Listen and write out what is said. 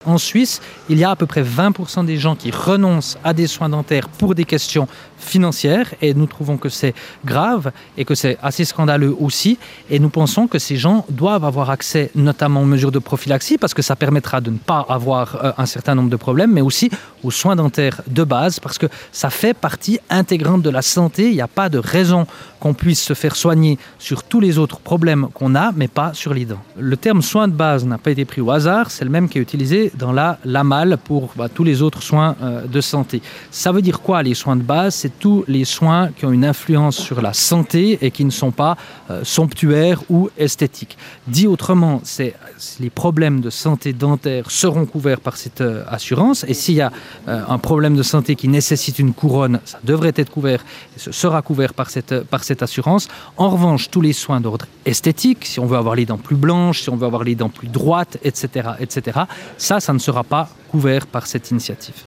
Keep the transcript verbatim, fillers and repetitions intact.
En Suisse, il y a à peu près vingt pour cent des gens qui renoncent à des soins dentaires pour des questions financières et nous trouvons que c'est grave et que c'est assez scandaleux aussi et nous pensons que ces gens doivent avoir accès notamment aux mesures de prophylaxie parce que ça permettra de ne pas avoir euh, un certain nombre de problèmes mais aussi aux soins dentaires de base parce que ça fait partie intégrante de la santé. Il n'y a pas de raison qu'on puisse se faire soigner sur tous les autres problèmes qu'on a mais pas sur les dents. Le terme soins de base n'a pas été pris au hasard, c'est le même qui est utilisé dans la LAMAL pour bah, tous les autres soins euh, de santé. Ça veut dire quoi les soins de base? C'est tous les soins qui ont une influence sur la santé et qui ne sont pas euh, somptuaires ou esthétiques. Dit autrement, c'est, les problèmes de santé dentaire seront couverts par cette euh, assurance et s'il y a euh, un problème de santé qui nécessite une couronne, ça devrait être couvert et ce sera couvert par cette, par cette assurance. En revanche, tous les soins d'ordre esthétique, si on veut avoir les dents plus blanches, si on veut avoir les dents plus droites, et cetera, et cetera, ça, ça ne sera pas couvert par cette initiative.